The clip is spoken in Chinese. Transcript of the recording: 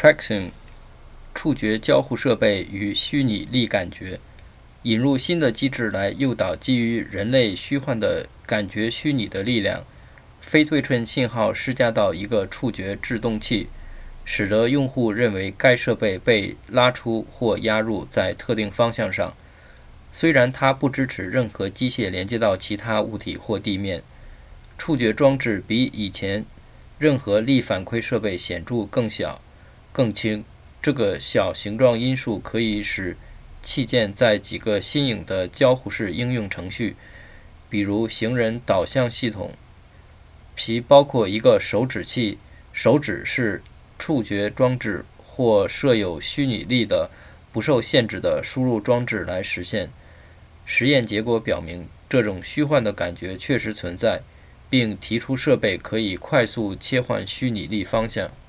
Traction 触觉交互设备与虚拟力感觉，引入新的机制来诱导基于人类虚幻的感觉虚拟的力量，非对称信号施加到一个触觉制动器，使得用户认为该设备被拉出或压入在特定方向上。虽然它不支持任何机械连接到其他物体或地面，触觉装置比以前任何力反馈设备显著更小、更轻。这个小形状因素可以使器件在几个新颖的交互式应用程序，比如行人导向系统，其包括一个手指器，手指是触觉装置或设有虚拟力的不受限制的输入装置来实现。实验结果表明，这种虚幻的感觉确实存在，并提出设备可以快速切换虚拟力方向。